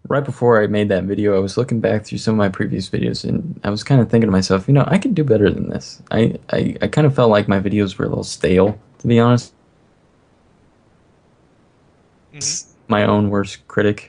right before I made that video, I was looking back through some of my previous videos, and I was kind of thinking to myself, I could do better than this. I kind of felt like my videos were a little stale, to be honest. Hmm. My own worst critic.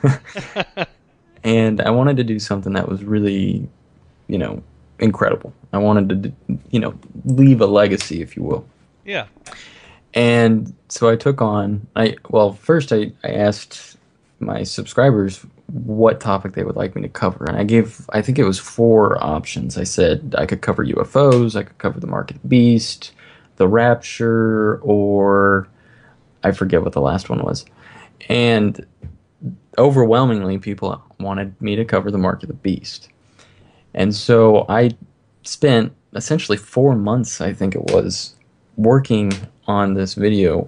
And I wanted to do something that was really, you know, incredible. I wanted to, leave a legacy, if you will. Yeah. And so I took on, first I asked my subscribers what topic they would like me to cover. And I think it was four options. I said I could cover UFOs, I could cover the Mark of the Beast, the Rapture, or I forget what the last one was. And overwhelmingly, people wanted me to cover the Mark of the Beast. And so I spent essentially 4 months, I think it was, working on this video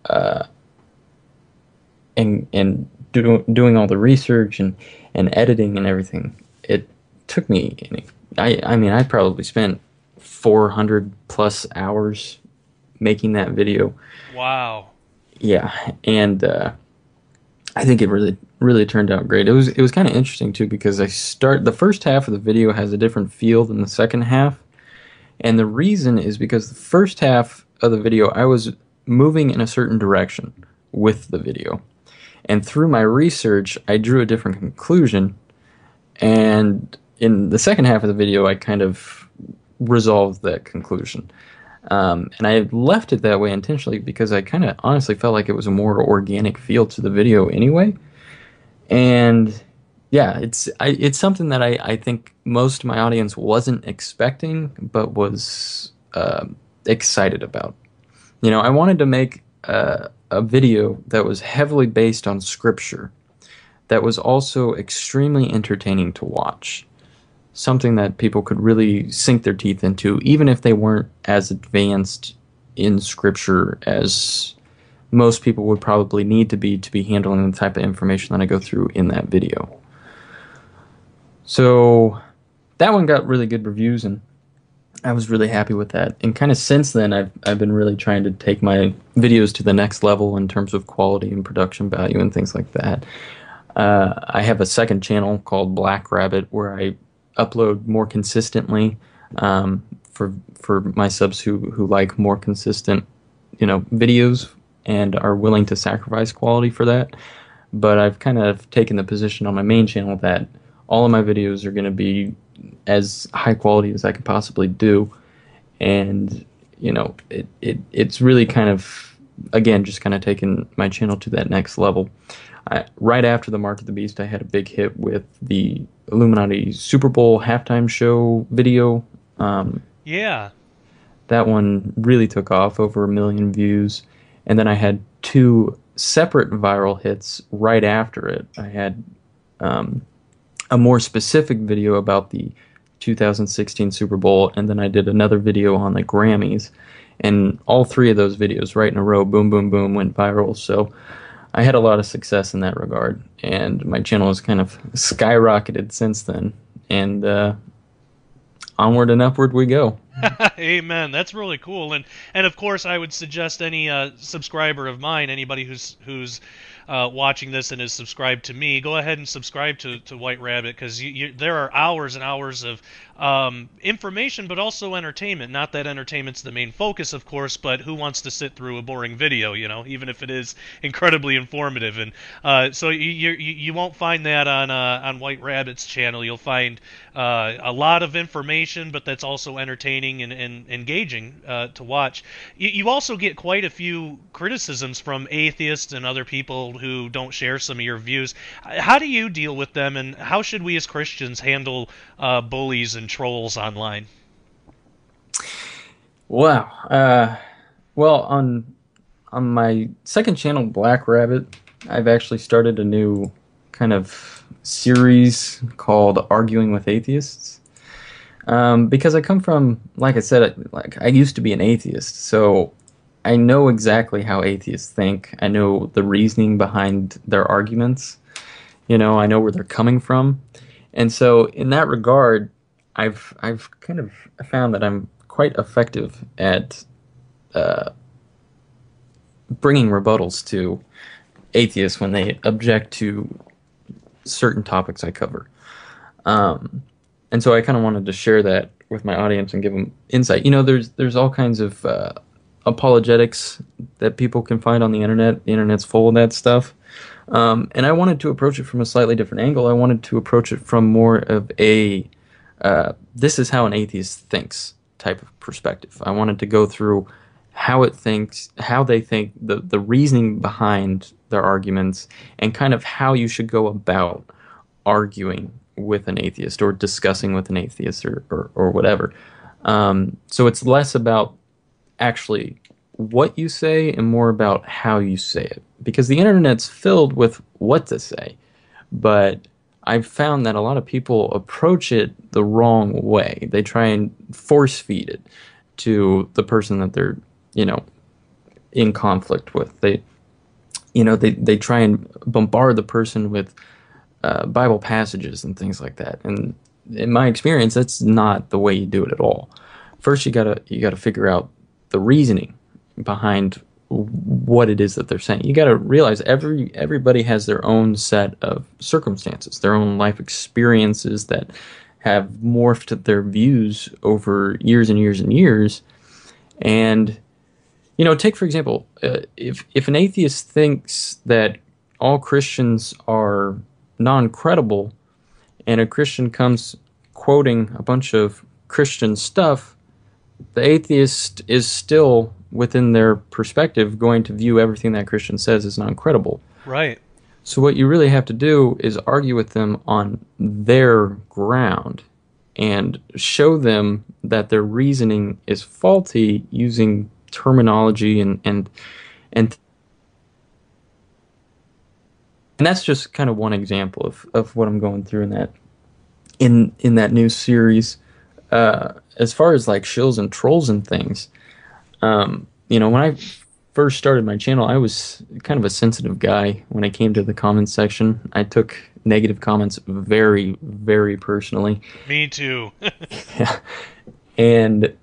and doing all the research and editing and everything. It took me, I mean, I probably spent 400 plus hours making that video. Wow. Yeah, and I think it really turned out great. It was kind of interesting too because the first half of the video has a different feel than the second half, and the reason is because the first half of the video I was moving in a certain direction with the video, and through my research I drew a different conclusion, and in the second half of the video I kind of resolved that conclusion. And I left it that way intentionally because I kind of honestly felt like it was a more organic feel to the video anyway. And yeah, it's something that I think most of my audience wasn't expecting, but was excited about. I wanted to make a video that was heavily based on scripture, that was also extremely entertaining to watch, something that people could really sink their teeth into, even if they weren't as advanced in scripture as most people would probably need to be handling the type of information that I go through in that video. So that one got really good reviews, and I was really happy with that. And kind of since then, I've been really trying to take my videos to the next level in terms of quality and production value and things like that. I have a second channel called Black Rabbit where I upload more consistently, for my subs who like more consistent, videos and are willing to sacrifice quality for that. But I've kind of taken the position on my main channel that all of my videos are going to be as high quality as I can possibly do, and it's really kind of, again, just kind of taken my channel to that next level. Right after the Mark of the Beast, I had a big hit with the Illuminati Super Bowl halftime show video. Yeah. That one really took off, over 1 million views. And then I had two separate viral hits right after it. I had a more specific video about the 2016 Super Bowl, and then I did another video on the Grammys. And all three of those videos, right in a row, boom, boom, boom, went viral. So I had a lot of success in that regard, and my channel has kind of skyrocketed since then. And onward and upward we go. Amen. That's really cool. And of course, I would suggest any subscriber of mine, anybody who's watching this and is subscribed to me, go ahead and subscribe to White Rabbit, because there are hours and hours of information, but also entertainment. Not that entertainment's the main focus, of course, but who wants to sit through a boring video, even if it is incredibly informative. And so you won't find that on White Rabbit's channel. You'll find a lot of information, but that's also entertaining and engaging to watch. You also get quite a few criticisms from atheists and other people who don't share some of your views. How do you deal with them, and how should we as Christians handle bullies and trolls online? Wow. Well, on my second channel, Black Rabbit, I've actually started a new kind of series called Arguing with Atheists. Because I come from, like I said, like I used to be an atheist, so I know exactly how atheists think. I know the reasoning behind their arguments. I know where they're coming from, and so in that regard, I've kind of found that I'm quite effective at bringing rebuttals to atheists when they object to certain topics I cover. Um, and so I kind of wanted to share that with my audience and give them insight. There's all kinds of apologetics that people can find on the internet. The internet's full of that stuff. And I wanted to approach it from a slightly different angle. I wanted to approach it from more of a this is how an atheist thinks type of perspective. I wanted to go through how it thinks, how they think, the reasoning behind their arguments, and kind of how you should go about arguing with an atheist or discussing with an atheist or whatever. So it's less about actually what you say and more about how you say it. Because the internet's filled with what to say, but I've found that a lot of people approach it the wrong way. They try and force feed it to the person that they're, in conflict with. They try and bombard the person with Bible passages and things like that. And in my experience, that's not the way you do it at all. First, you gotta figure out the reasoning behind what it is that they're saying. You got to realize everybody has their own set of circumstances, their own life experiences that have morphed their views over years and years and years. And take for example, if an atheist thinks that all Christians are non-credible, and a Christian comes quoting a bunch of Christian stuff, the atheist is still, within their perspective, going to view everything that Christian says as non-credible. Right. So what you really have to do is argue with them on their ground and show them that their reasoning is faulty using terminology and that's just kind of one example of what I'm going through in that new series. As far as like shills and trolls and things, when I first started my channel, I was kind of a sensitive guy when it came to the comments section. I took negative comments very, very personally. Me too. Yeah. And,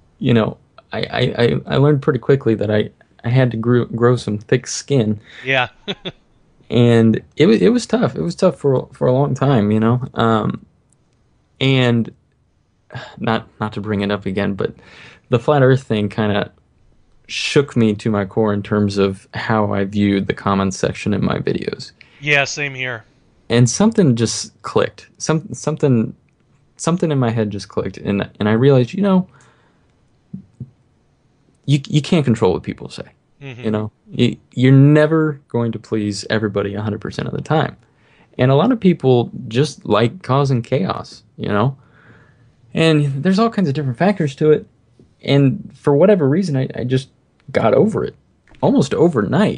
I learned pretty quickly that I had to grow some thick skin. Yeah. And it was tough. It was tough for a long time, and not to bring it up again, but the flat Earth thing kind of shook me to my core in terms of how I viewed the comments section in my videos. Yeah, same here. And something just clicked. Something in my head just clicked, and I realized, you can't control what people say. Mm-hmm. You're never going to please everybody 100% of the time. And a lot of people just like causing chaos, And there's all kinds of different factors to it. And for whatever reason, I just got over it almost overnight.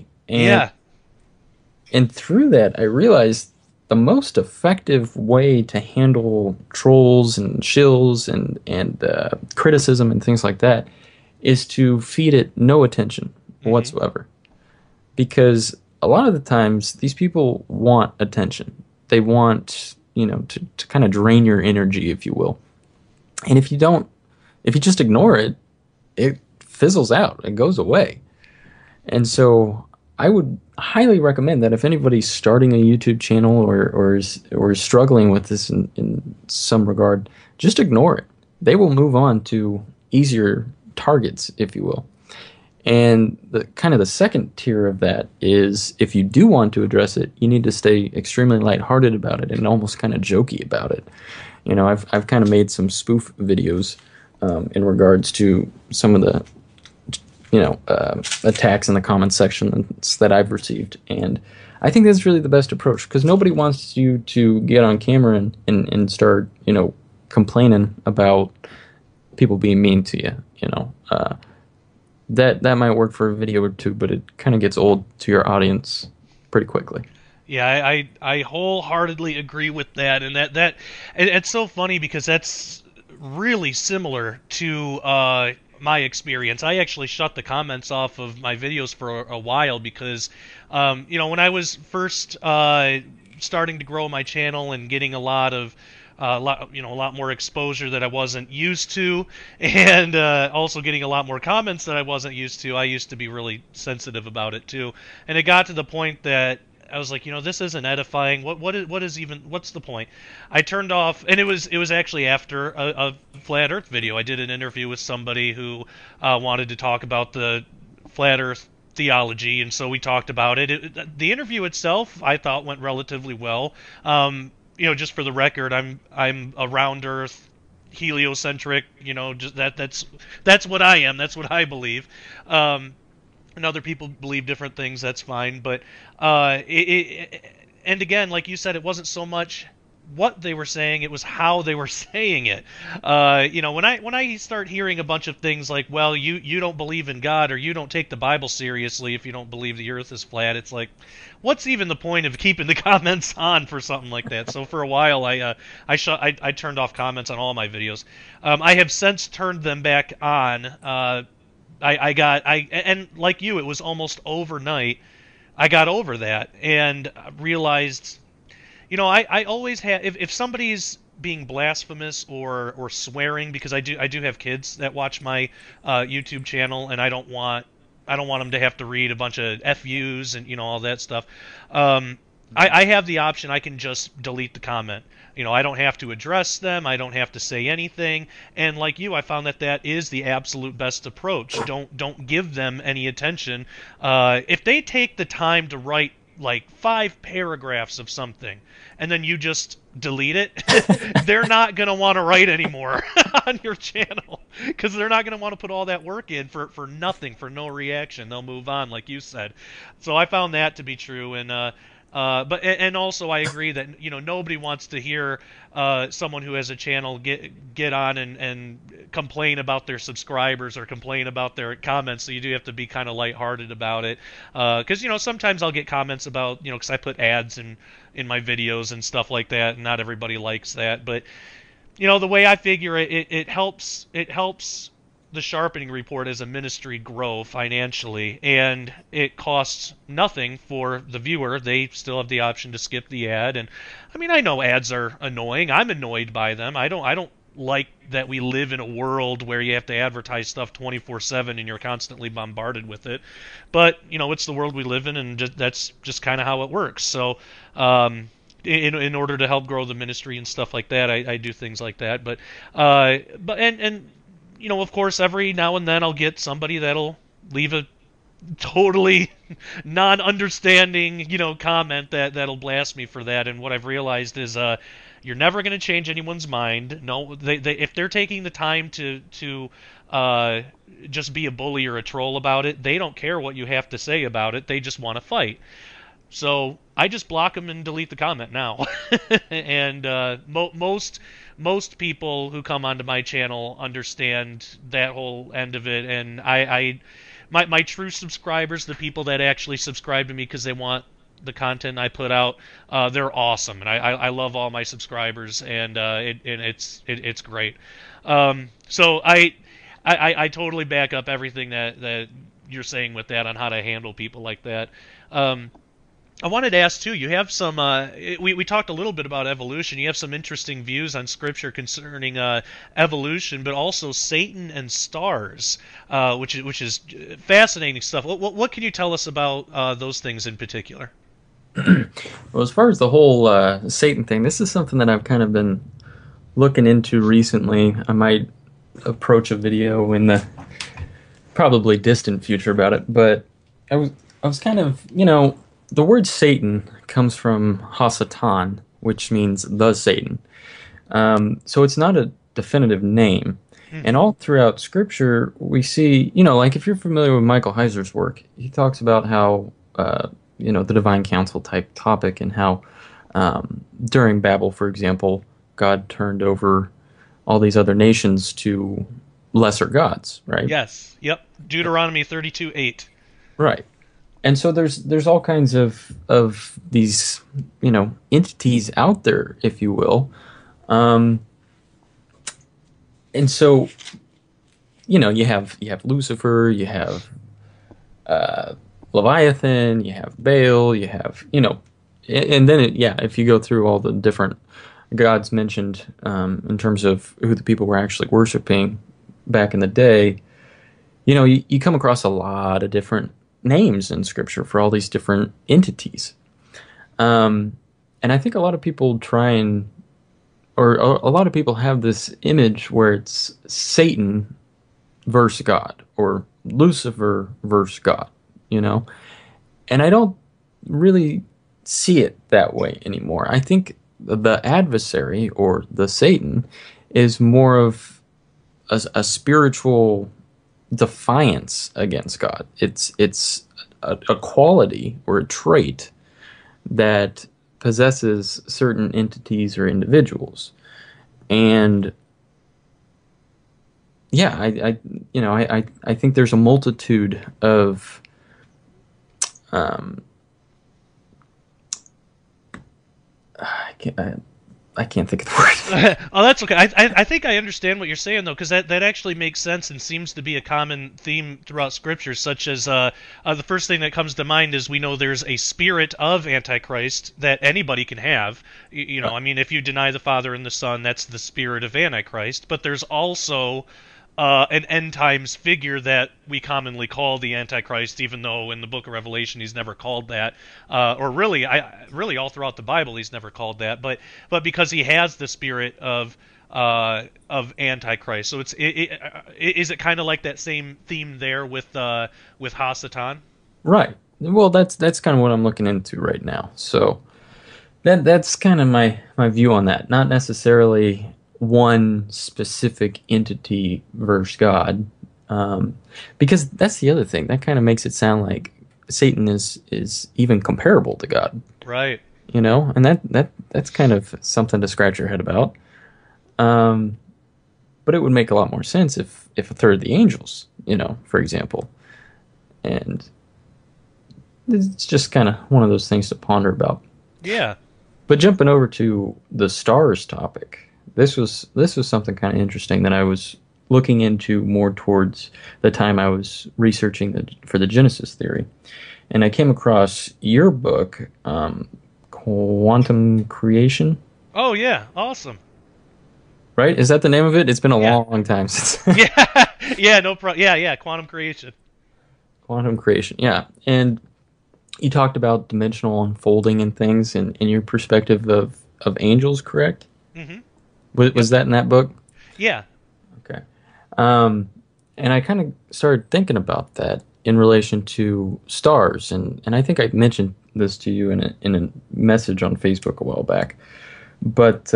And through that, I realized the most effective way to handle trolls and shills and criticism and things like that is to feed it no attention whatsoever. Because a lot of the times, these people want attention. They want, to kind of drain your energy, if you will. And if you just ignore it, it fizzles out. It goes away. And so I would highly recommend that if anybody's starting a YouTube channel or is struggling with this in some regard, just ignore it. They will move on to easier targets, if you will. And the second tier of that is, if you do want to address it, you need to stay extremely lighthearted about it and almost kind of jokey about it. I've kind of made some spoof videos in regards to some of the attacks in the comments section that I've received, and I think that's really the best approach, because nobody wants you to get on camera and start complaining about people being mean to you. That might work for a video or two, but it kind of gets old to your audience pretty quickly. Yeah, I wholeheartedly agree with that, and that it's so funny because that's really similar to my experience. I actually shut the comments off of my videos for a while because, when I was first starting to grow my channel and getting a lot more exposure that I wasn't used to, and also getting a lot more comments that I wasn't used to, I used to be really sensitive about it too. And it got to the point that I was like, this isn't edifying. What's the point? I turned off, and it was actually after a flat Earth video. I did an interview with somebody who wanted to talk about the flat Earth theology, and so we talked about it. The interview itself, I thought, went relatively well. Just for the record, I'm a round Earth, heliocentric. Just that's what I am. That's what I believe. And other people believe different things. That's fine. But and again, like you said, it wasn't so much what they were saying; it was how they were saying it. When I start hearing a bunch of things like, "Well, you don't believe in God, or you don't take the Bible seriously if you don't believe the Earth is flat," it's like, what's even the point of keeping the comments on for something like that? So for a while, I turned off comments on all my videos. I have since turned them back on. And like you, it was almost overnight. I got over that and realized, I always have, if somebody's being blasphemous or swearing, because I do have kids that watch my YouTube channel, and I don't want them to have to read a bunch of FUs and all that stuff. I have the option. I can just delete the comment. I don't have to address them. I don't have to say anything. And like you, I found that is the absolute best approach. Don't give them any attention. If they take the time to write like 5 paragraphs of something, and then you just delete it, they're not going to want to write anymore on your channel, because they're not going to want to put all that work in for nothing, for no reaction. They'll move on, like you said. So I found that to be true. And also I agree that nobody wants to hear someone who has a channel get on and complain about their subscribers or complain about their comments. So you do have to be kind of lighthearted about it, because sometimes I'll get comments about because I put ads in my videos and stuff like that, and not everybody likes that. But the way I figure it helps the Sharpening Report as a ministry grow financially, and it costs nothing for the viewer. They still have the option to skip the ad, and I mean, I know ads are annoying. I'm annoyed by them. I don't like that we live in a world where you have to advertise stuff 24/7 and you're constantly bombarded with it. But it's the world we live in, and that's just kind of how it works. So in order to help grow the ministry and stuff like that, I do things like that. But of course, every now and then I'll get somebody that'll leave a totally non-understanding, comment that'll blast me for that. And what I've realized is, you're never going to change anyone's mind. No, they if they're taking the time to just be a bully or a troll about it, they don't care what you have to say about it. They just want to fight. So I just block them and delete the comment now. And most people who come onto my channel understand that whole end of it. And my true subscribers, the people that actually subscribe to me because they want the content I put out, they're awesome, and I love all my subscribers, and it's great. So I totally back up everything that you're saying with that on how to handle people like that. I wanted to ask too. You have some. We talked a little bit about evolution. You have some interesting views on Scripture concerning evolution, but also Satan and stars, which is fascinating stuff. What can you tell us about those things in particular? Well, as far as the whole Satan thing, this is something that I've kind of been looking into recently. I might approach a video in the probably distant future about it, but I was kind of, the word Satan comes from Hasatan, which means the Satan. So it's not a definitive name. And all throughout Scripture, we see, like if you're familiar with Michael Heiser's work, he talks about how, the divine council type topic, and how during Babel, for example, God turned over all these other nations to lesser gods, right? Yes. Yep. Deuteronomy 32:8. Right. And so there's all kinds of these, entities out there, if you will. And so, you have Lucifer, you have Leviathan, you have Baal, you have, and then if you go through all the different gods mentioned in terms of who the people were actually worshiping back in the day, you come across a lot of different names in Scripture for all these different entities. And I think a lot of people try and, or a lot of people have this image where it's Satan versus God or Lucifer versus God, you know? And I don't really see it that way anymore. I think the adversary or the Satan is more of a spiritual defiance against God. It's a quality or a trait that possesses certain entities or individuals. And yeah, I think there's a multitude of um, I can't think of the word. Oh, that's okay. I think I understand what you're saying though, because that actually makes sense and seems to be a common theme throughout Scripture. Such as the first thing that comes to mind is we know there's a spirit of Antichrist that anybody can have. You know, I mean, if you deny the Father and the Son, that's the spirit of Antichrist. But there's also an end times figure that we commonly call the Antichrist, even though in the Book of Revelation he's never called that, or really all throughout the Bible he's never called that. But because he has the spirit of Antichrist, so is it kind of like that same theme there with Hasatan? Right. Well, that's kind of what I'm looking into right now. So that's kind of my view on that. Not necessarily one specific entity versus God, because that's the other thing. That kind of makes it sound like Satan is even comparable to God, Right. you know, and that's kind of something to scratch your head about. Um, but it would make a lot more sense if a third of the angels, you know, for example, and it's just kind of one of those things to ponder about. Yeah. But jumping over to the stars topic, this was something kind of interesting that I was looking into more towards the time I was researching for the Genesis theory, and I came across your book, Quantum Creation. Oh yeah. Awesome. Right? Is that the name of it? It's been a Yeah. long time since Yeah. Yeah. No problem. Yeah. Yeah. Quantum creation. Quantum Creation. Yeah, and you talked about dimensional unfolding and things, and in your perspective of angels, correct? Mm-hmm. Was Yep. that in that book? Yeah. Okay. Um, and I kind of started thinking about that in relation to stars, and I think I mentioned this to you in a message on Facebook a while back. But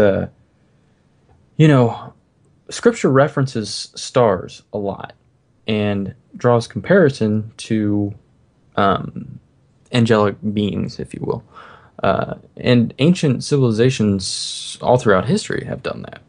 you know, Scripture references stars a lot and draws comparison to um, angelic beings, if you will. And ancient civilizations all throughout history have done that.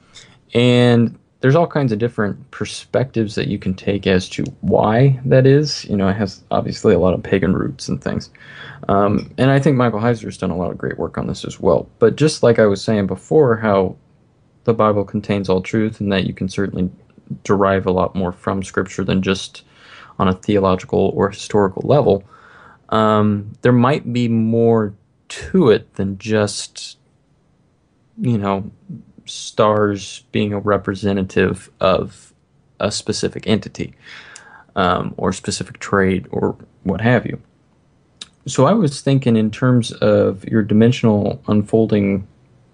And there's all kinds of different perspectives that you can take as to why that is. You know, it has obviously a lot of pagan roots and things. And I think Michael Heiser's done a lot of great work on this as well. But just like I was saying before, how the Bible contains all truth and that you can certainly derive a lot more from Scripture than just on a theological or historical level, there might be more to it than just, you know, stars being a representative of a specific entity, or specific trait or what have you. So I was thinking in terms of your dimensional unfolding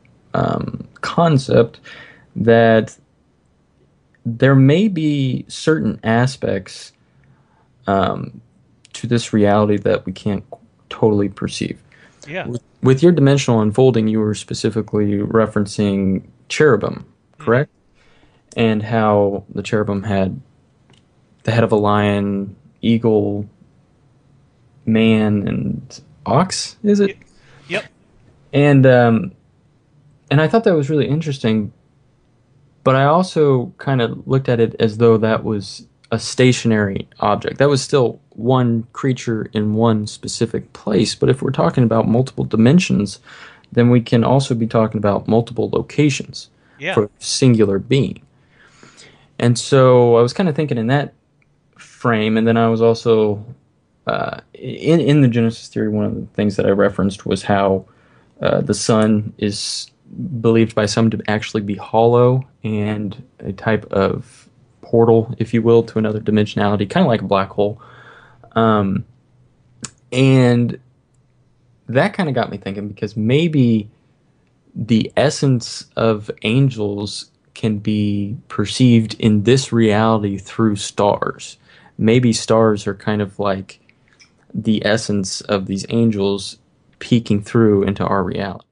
concept that there may be certain aspects to this reality that we can't totally perceive. Yeah. With your dimensional unfolding, you were specifically referencing cherubim, Mm-hmm. correct? And how the cherubim had the head of a lion, eagle, man, and ox, is it? Yep. And and I thought that was really interesting, but I also kind of looked at it as though that was a stationary object. That was still one creature in one specific place. But if we're talking about multiple dimensions, then we can also be talking about multiple locations Yeah. for a singular being. And so I was kind of thinking in that frame, and then I was also in the Genesis theory. One of the things that I referenced was how the sun is believed by some to actually be hollow and a type of portal, if you will, to another dimensionality, kind of like a black hole. And that kind of got me thinking, because maybe the essence of angels can be perceived in this reality through stars. Maybe stars are kind of like the essence of these angels peeking through into our reality.